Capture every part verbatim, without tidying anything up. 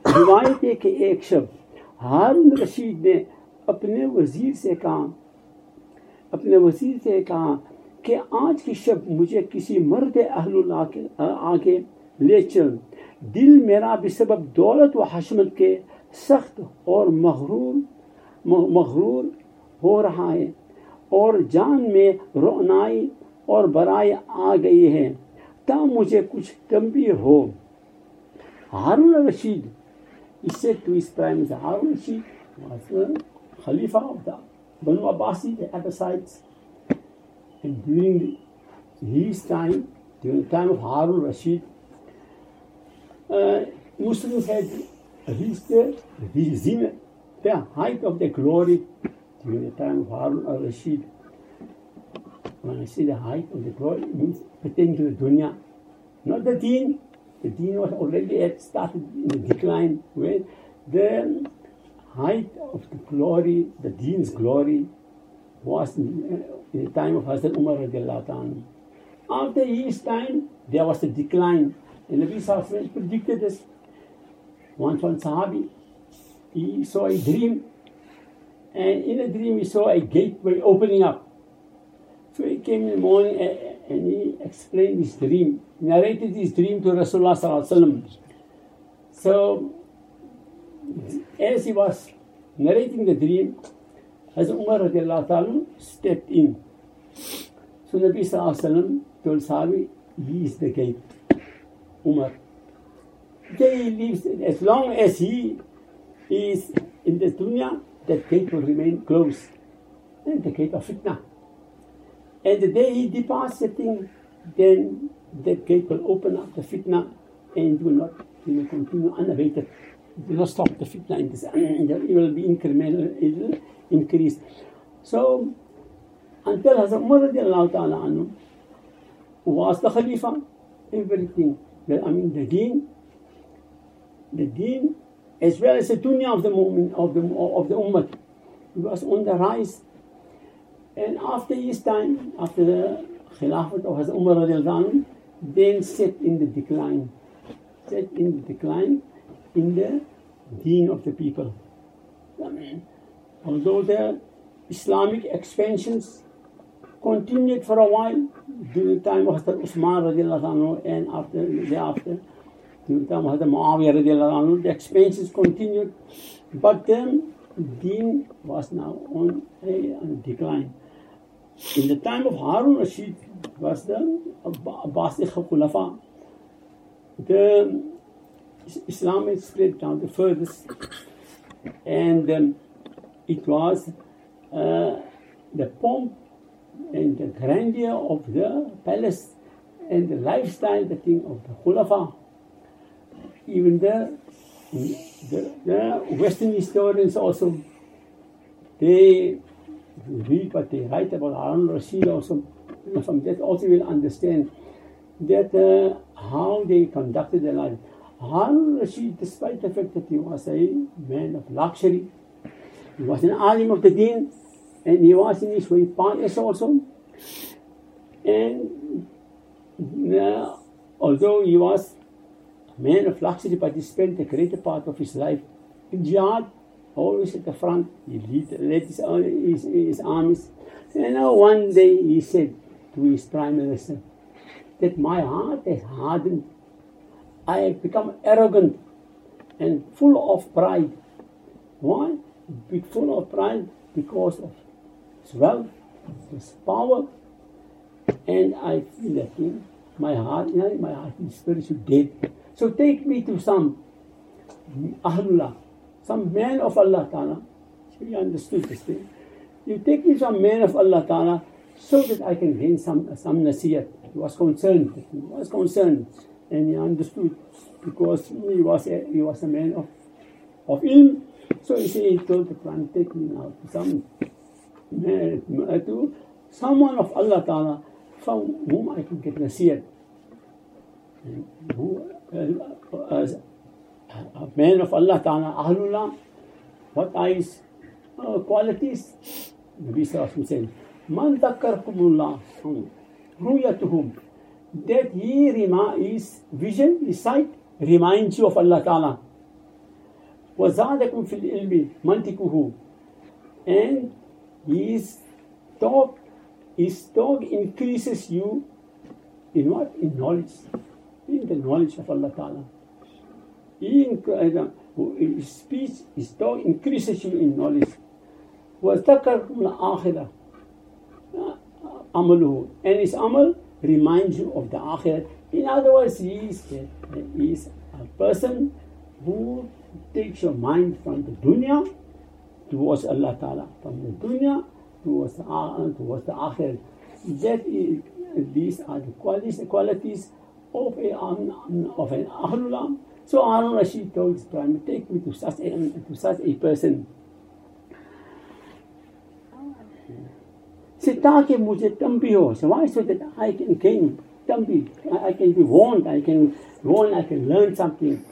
रिवायत है कि एक शब हारून रशीद ने अपने वजीर से कहा अपने वजीर से कहा कि आज की शब मुझे किसी मर्द अहलुल आके आके ले चल। दिल मेरा बेसबब दौलत व हशमत के सख्त और मगरूर मगरूर हो रहा है और जान में रोनाई और बराई आ गई है, तब मुझे कुछ तंबीह हो। हारून रशीद इससे टू इस prime Harun Rashid was the Khalifa of the Banu Abbasi, the Abbasites, and during his time, during the time of Harun Rashid, uh, Muslims had reached the, the, the height of their glory during the time of Harun al-Rashid. When I say the height of the glory, it means pertaining to the dunya, not the deen. The deen was already had started in the decline, where the height of the glory, the deen's glory, was in, in the time of Hazrat Umar radiallahu ta'ala. After his time, there was a decline. And Nabi Sallallahu Alaihi Wasallam predicted this. Once one Sahabi, he saw a dream, and in a dream he saw a gateway opening up. So he came in the morning and he explained his dream, narrated his dream to Rasulullah Sallallahu Alaihi Wasallam. So, as he was narrating the dream, Hazrat Umar radiallahu ta'ala stepped in. So Nabi Sallallahu Alaihi Wasallam told Sahabi, he is the gate, Umar. There he lives, as long as he is in the dunya, that gate will remain closed. And the gate of fitna. And the day he departs the thing, then that gate will open up the fitna and will not, it will continue unabated. It will not stop the fitna in this, it will be incremental, it will increase. So, until Hazrat Umar radiallahu ta'ala anhu was the Khalifa, everything, the, I mean the deen, the deen as well as the dunya of the moment of the of the ummah, it was on the rise. And after his time, after the Khilafat of Hazrat Umar radiallahu anhu, then set in the decline, set in the decline in the deen of the people. Although the Islamic expansions continued for a while during the time of Hazrat Usman radiallahu anhu, and after thereafter, during the time of Hazrat Muawiyah radiallahu anhu, the expansions continued, but then deen was now on a, on a decline. In the time of Harun Rashid was the Abbasi Khulafa. The Islam had spread down the furthest, and um, it was uh, the pomp and the grandeur of the palace and the lifestyle, the thing of the Khulafa. Even the, the, the Western historians also, they read what they write about Harun Rashid also. From that also will understand that uh, how they conducted their life. Harun Rashid, despite the fact that he was a man of luxury, he was an alim of the deen, and he was in his way pious also. And uh, although he was a man of luxury, but he spent the greater part of his life in jihad, always at the front. He led, led his, his, his armies. And now one day he said to his prime minister that my heart has hardened. I have become arrogant and full of pride. Why? Be full of pride because of his wealth, his power, and I feel that in my heart, you know, my heart is spiritually dead. So take me to some Ahlullah, some man of Allah Ta'ala. So you understood this thing. You take me to some man of Allah Ta'ala so that I can gain some some nasiyat. He was concerned. He was concerned, and he understood because he was a, he was a man of of ilm. So he said, he told the Quran, take me now to some man, to someone of Allah Ta'ala from whom I can get nasiyat. And who, uh, as a man of Allah Ta'ala, Ahlullah, what are his uh, qualities? Nabi Sallallahu Alaihi Wasallam said, Man dhakkarakumullah, ruyatuhum, that he rema- his vision, his sight, reminds you of Allah Ta'ala. وَزَادَكُمْ فِي الْإِلْمِ مَنْتِقُهُ. And his talk, his talk increases you in what? In knowledge. In the knowledge of Allah Ta'ala. In, uh, his speech, his talk increases you in knowledge. وَذَكَرْكُمْ الْآخِرَةِ amaluhu, and his amal reminds you of the akhirah. In other words, he is, he is a person who takes your mind from the dunya towards Allah Ta'ala, from the dunya towards the, towards the akhirah. That is, these are the qualities, the qualities of, a, of an Ahlullah. So Harun Rashid told his Prime, take me to such a, to such a person. So, ताकि मुझे तंबी हो, so why? So that I can gain तंबी, I, I can be warned, I can warn, I can learn something.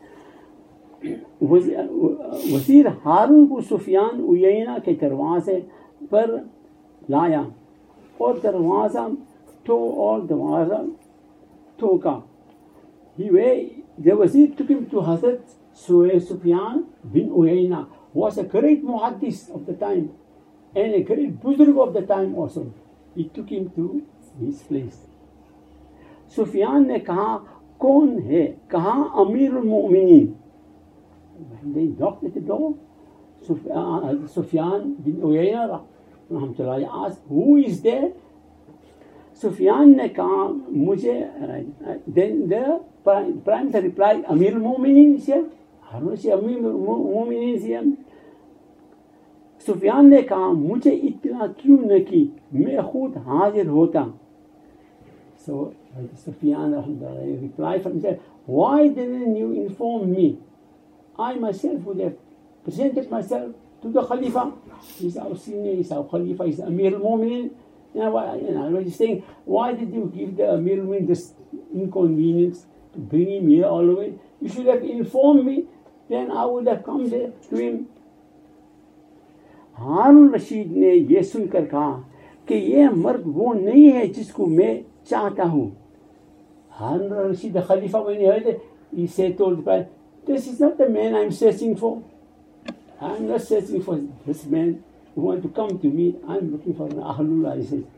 वज़ीर हारून को सुफियान उयैना के दरवाजे पर लाया और दरवाज़ा तो और दरवाज़ा ठोका. He the wazir took him to Hazrat Sufyan bin Uyayna, who was a great muhaddis of the time and a great buzurg of the time also. He took him to his place. Sufyan ने कहा कौन है, कहा अमीरुल मोमिनीन. When they knocked at the door, Sufyan, Sufyan bin Uyayna asked, who is there? Sufyan ने कहा मुझे, then the prime minister replied, Amir al-Mu'minin is here. Harun से Amir al-Mu'minin is here. Sufyan ने कहा मुझे इतना क्यों न की, मैं खुद हाजिर होता. So Sufyan replied from himself, why didn't you inform me? I myself would have presented myself to the Khalifa. He's our senior, he's our Khalifa, he's Amir al-Mu'minin. You know, why, you know, I was saying, why did you give the Amir al-Mu'minin this inconvenience to bring him here all the way? You should have informed me, then I would have come there to him. हारून रशीद ने ये सुनकर कहा कि ये मर्द वो नहीं है जिसको मैं चाहता हूँ. हारून Rashid, the Khalifa, when he heard it, he said, told the Prophet, this is not the man I'm searching for. I'm not searching for this man who want to come to me. I'm looking for an Ahlullah, he says.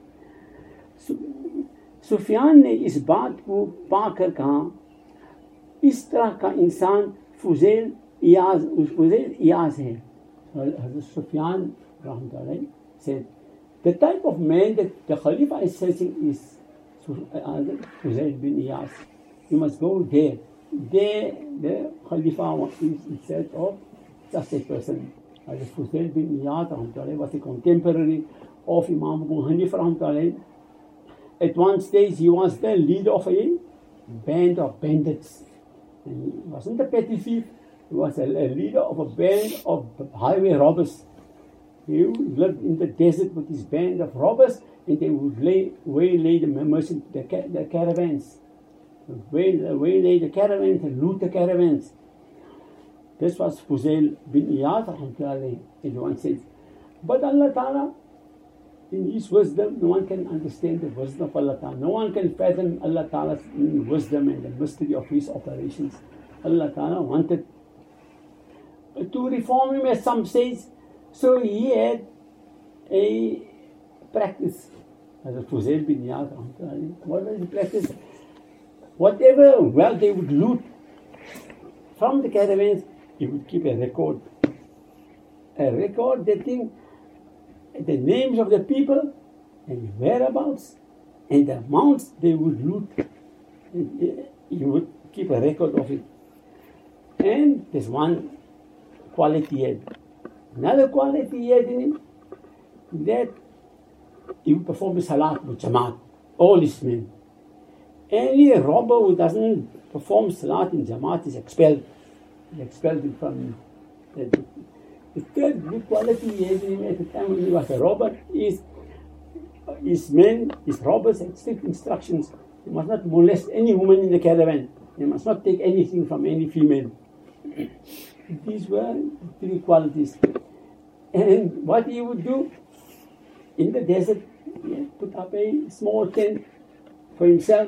Sufiyan ने इस बात को पाकर कहा, इस तरह का इंसान फुज़ैल इयाज फुज़ैल इयाज है. Sufyan rahmatullahi said, the type of man that the Khalifa is searching is Fuzayl bin Iyas. You must go there. There, the Khalifa is in search of such a person. Fuzayl bin Iyas rahmatullahi was a contemporary of Imam Abu Hanif rahmatullahi. At one stage, he was the leader of a band of bandits. And he wasn't a petty thief. He was a, a leader of a band of highway robbers. He lived in the desert with his band of robbers, and they would lay, waylay the merchants, the, the caravans. Way, waylay the caravans and loot the caravans. This was Fuzayl bin Iyad, in one sense. But Allah Ta'ala, in His wisdom, no one can understand the wisdom of Allah Ta'ala. No one can fathom Allah Ta'ala's wisdom and the mystery of His operations. Allah Ta'ala wanted to reform him, as some says. So he had a practice. As a Fuzayl bin Iyad, what was the practice? Whatever wealth they would loot from the caravans, he would keep a record. A record, they think, the names of the people and whereabouts and the amounts they would loot. He would keep a record of it. And there's one quality he had. Another quality he had in him, that he would perform the salat with jamaat, all his men. Any robber who doesn't perform salat in jamaat is expelled. He expelled him from the, the third good quality he had in him at the time when he was a robber is his men, his robbers had strict instructions. He must not molest any woman in the caravan. He must not take anything from any female. These were three qualities. And what he would do in the desert, he had put up a small tent for himself,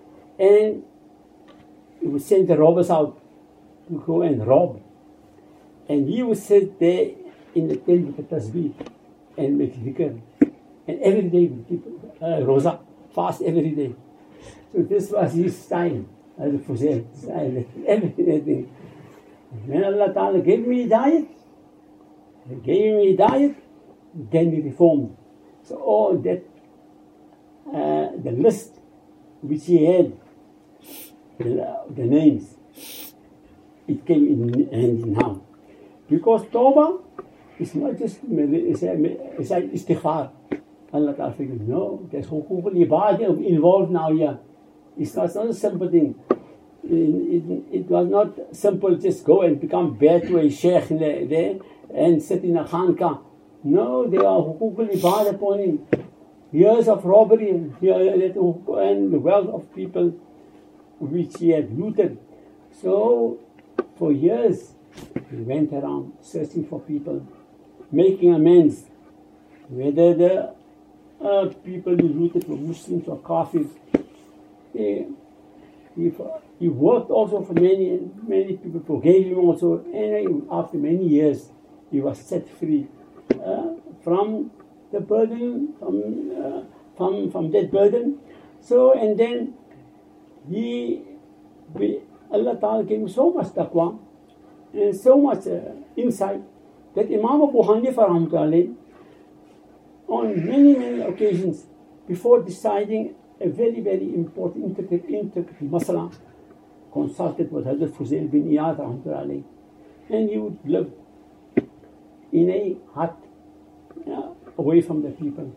and he would send the robbers out to go and rob. And he would sit there in the tent with the tasbih and make dhikr. And every day with people, uh, roza, fast every day. So this was his style, as Fuzail style, everything. When Allah Ta'ala gave me hidayat, He gave me hidayat, then He reformed. So all that, uh, the list which He had, the, the names, it came in handy now. Because Tawbah is not just, it's like istighfar. Allah Ta'ala figured, no, there's hukuk al-ibadah involved now here. It's not, it's not a simple thing. It, it, it was not simple, just go and become bad to a sheikh there and sit in a khanka. No, there are hukuk al-ibadah upon him. Years of robbery and the wealth of people which he had looted. So, for years, he went around searching for people, making amends, whether the uh, people he looted were Muslims or Kafirs. He, he, he worked also for many, many people, forgave him also, and after many years, he was set free uh, from the burden, from, uh, from, from that burden. So, and then he, we, Allah Ta'ala gave him so much taqwa and so much uh, insight that Imam Abu Hanifa rahmatullahi, on many, many occasions, before deciding a very, very important intricate, intricate masala, consulted with Hazrat Fuzail bin Iyad rahmatullahi, and he would live in a hut uh, away from the people.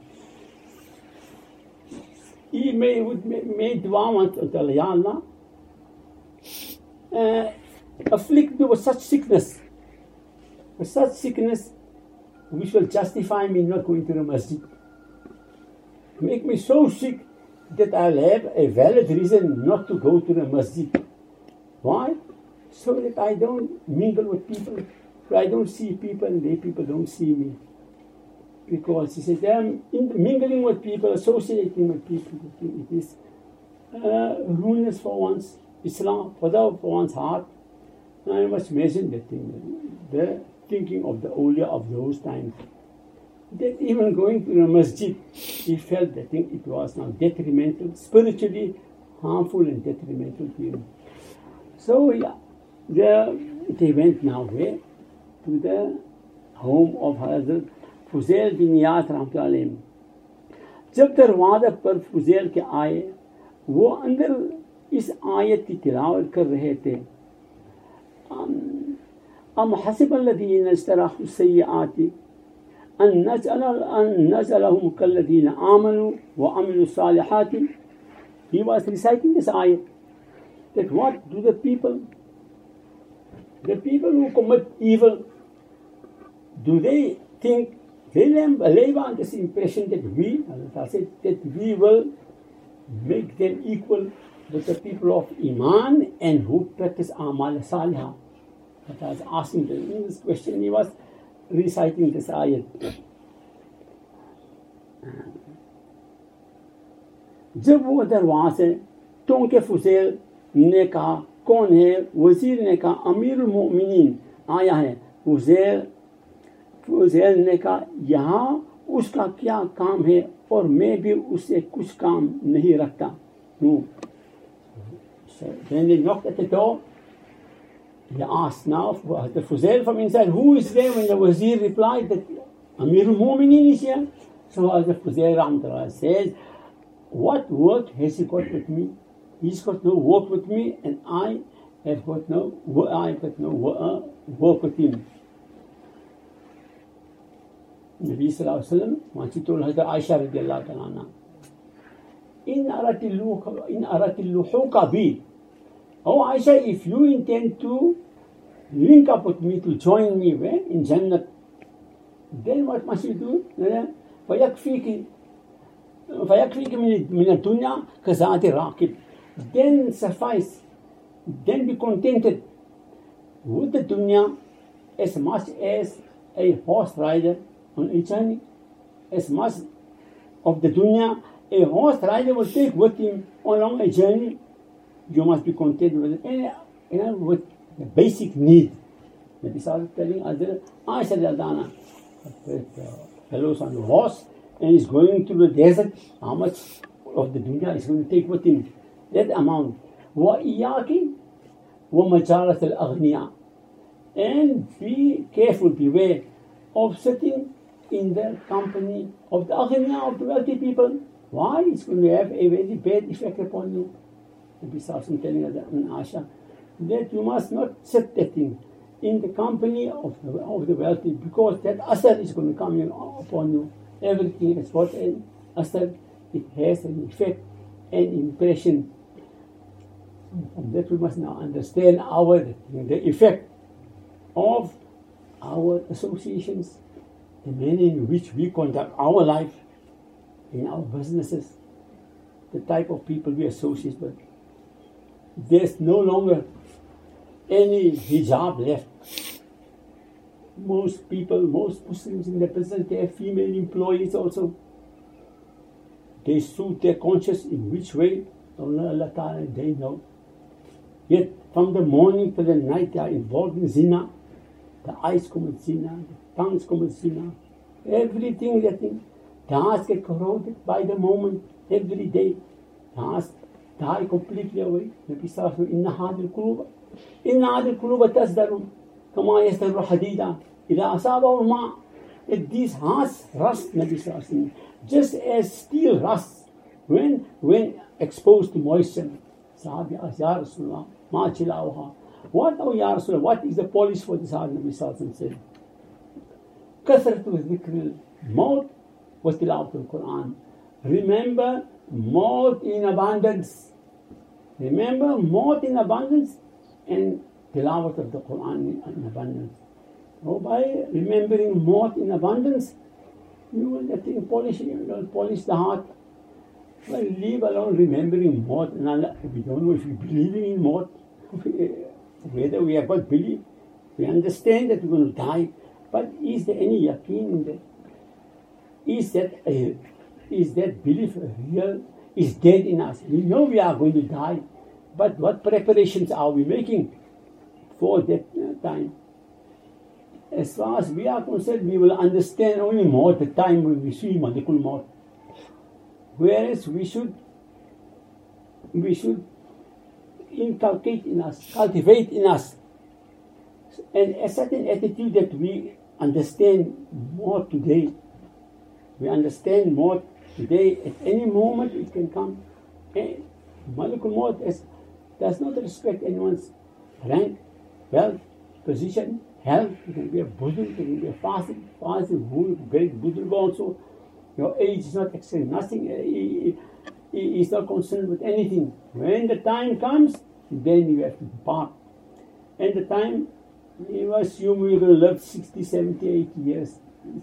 He may, would make dua once until Ya Allah, uh, afflict me with such sickness, with such sickness which will justify me not going to the masjid. Make me so sick that I'll have a valid reason not to go to the masjid. Why? So that I don't mingle with people, so I don't see people and they people don't see me. Because he said, I'm in mingling with people, associating with people, it is uh, ruinous for one's Islam, for one's heart. I must mention that thing, the thinking of the awliya of those times. That even going to the masjid, he felt that thing, it was now detrimental, spiritually harmful and detrimental to him. So yeah, the, they went now where? To the home of Hazrat फुज़ैल बिन याद रहमतुल्लाह अलैह। जब दरवाज़ा पर फुज़ैल के आए, वो अंदर इस आयत की तिलावत कर रहे थे, अम हसिबल्लज़ीना इज्तराहु सय्यिआति अन नजअलहुम कल्लज़ीना आमनु व अमिलु सालिहाति. He was reciting this ayat, that what do the people, the people who commit evil, do they think, they live on this impression that we, Allah said, that we will make them equal with the people of Iman and who practice Amal Salihah. I was asking them in this question, he was reciting this ayat. जब वो दरवाज़े टोंके फुज़ैल ने कहा, कौन है? वज़ीर ने कहा, अमीरुल मोमिनीन आया है. फुज़ैल फुज़ैल ने कहा, यहाँ उसका क्या काम है और मैं भी उससे कुछ काम नहीं रखता हूँ. So when they knocked at the door, he asked now the Fuzail from inside, who is there? When the Wazir replied that Amirul Mu'minin is here. So the Fuzail Rahmatullah says, what work has he got with me? He's got no work with me, and I have got no, I have got no work with him. Nabi Sallallahu Alaihi Wasallam, once he told Hazrat Aisha radiallahu ta'ala, in aratilluha in aratilluhuka bi. Oh Aisha, if you intend to link up with me, to join me where? In Jannah, then what must you do? فَيَكْفِيكِ فَيَكْفِيكِ مِنَ الدُّنْيَا كَزَادِ رَاكِبٍ. Then suffice, then be contented with the dunya as much as a horse rider on a journey. As much of the dunya a horse rider will take with him along a journey, you must be content with it. And, you know, with the basic need. Nabi Sallallahu telling Hazrat Aisha Radana, the fellows on the horse, and he's going through the desert. How much of the dunya is going to take with him? That amount. وَإِيَّاكِ وَمَجَالَةَ الْأَغْنِيَةِ. And be careful, beware of sitting in the company of the aghniya, of the wealthy people. Why? It's going to have a very bad effect upon you. Nabi Sallallahu telling Aisha that you must not sit that thing in the company of the, of the wealthy, because that asar is going to come in upon you. Everything has got an asar. It has an effect, an impression. From that we must now understand our the effect of our associations, the manner in which we conduct our life in our businesses, the type of people we associate with. There's no longer any hijab left. Most people, most Muslims in the present, they have female employees also. They suit their conscience in which way? Allah Ta'ala, they know. Yet from the morning to the night they are involved in zina. The eyes commit zina, the tongues commit zina. Everything that thing. The hearts get corroded by the moment, every day. The hearts die completely away. Nabi Sallallahu Alaihi Wasallam, Inna hadil kuluba. Inna hadil kuluba tasdarum. Kama yasdaru hadida. Ila asabahu ma. These hearts rust, Nabi Sallallahu Alaihi Wasallam, just as steel rusts when, when exposed to moisture. Sahabi asked, Ya Rasulullah, ma chilawha. What, oh Ya Rasulullah, what is the polish for this heart? Nabi Sallallahu Alaihi Wasallam said, Kathratu dhikril maut wa tilawatul Quran. Remember maut in abundance. Remember maut in abundance and tilawat of the Quran in abundance. Oh, by remembering maut in abundance, you will let it polish, you will polish the heart. Well, leave alone remembering maut. We don't know if we're believing in maut, whether we have got belief. We understand that we're going to die, but is there any yaqeen in that? Is that a, is that belief real? Is dead in us? We know we are going to die, but what preparations are we making for that time? As far as we are concerned, we will understand only more the time when we see Malikul Maut. Whereas we should we should inculcate in us, cultivate in us, and a certain attitude that we understand more today. We understand more today. At any moment it can come. And Malikul Maut does not respect anyone's rank, wealth, position, health. You can be a Buddha, you can be a fasting, fasting, great Buddha also. Your age is not extreme, nothing. He, he is not concerned with anything. When the time comes, then you have to depart. And the time, you assume you're going to live sixty, seventy, eighty years.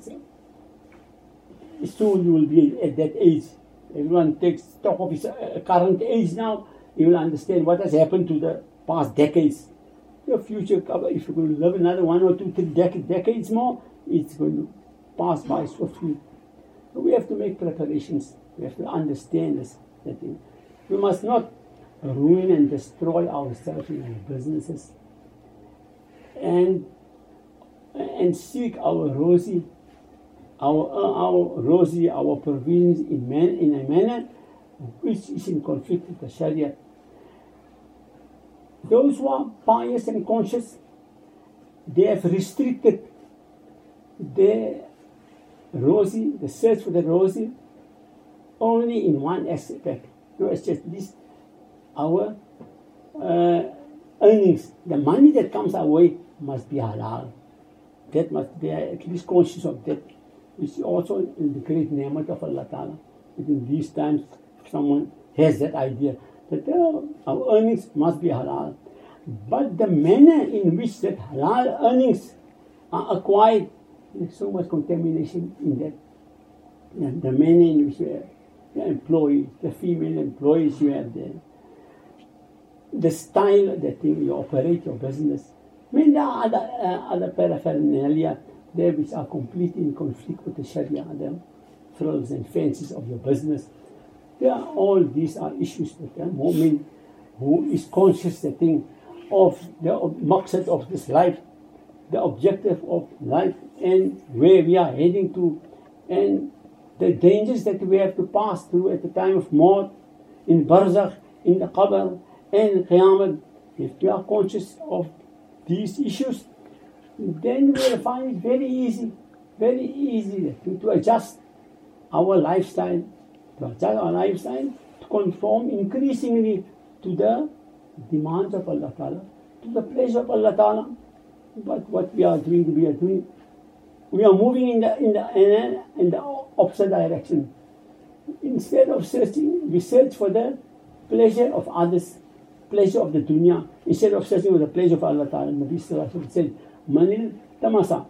Soon you will be at that age. Everyone takes stock of his current age now. You will understand what has happened to the past decades. Your future, if you're going to live another one or two, three dec- decades more, it's going to pass by swiftly. So we have to make preparations. We have to understand this. That thing. We must not ruin and destroy ourselves in our businesses, and and seek our rosy, our our rosy, our provisions in man in a manner which is in conflict with the Sharia. Those who are pious and conscious, they have restricted their rosy, the search for the rosy, only in one aspect. No, it's just this, our uh, earnings, the money that comes our way must be halal. That must be at least conscious of that, which is also in the great ni'mat of Allah Ta'ala. In these times, if someone has that idea, that uh, our earnings must be halal. But the manner in which that halal earnings are acquired, there's so much contamination in that. And the manner in which you have the employees, the female employees you have there, the style that you operate your business. I mean, there are other, uh, other paraphernalia there which are completely in conflict with the Sharia, the frills and fancies of your business. There are, all these are issues that a mu'min who is conscious the thing of the maqsad of this life, the objective of life and where we are heading to, and the dangers that we have to pass through at the time of Maut, in Barzakh, in the Qabr, and Qiyamah. If we are conscious of these issues, then we will find it very easy, very easy to, to adjust our lifestyle, to adjust our lifestyle to conform increasingly to the demands of Allah Ta'ala, to the pleasure of Allah Ta'ala. But what we are doing, we are doing, we are moving in the in the in, in the opposite direction. Instead of searching, we search for the pleasure of others, pleasure of the dunya, instead of searching for the pleasure of Allah Ta'ala. Nabi Sallallahu Alaihi Wasallam said, "Manil tamasa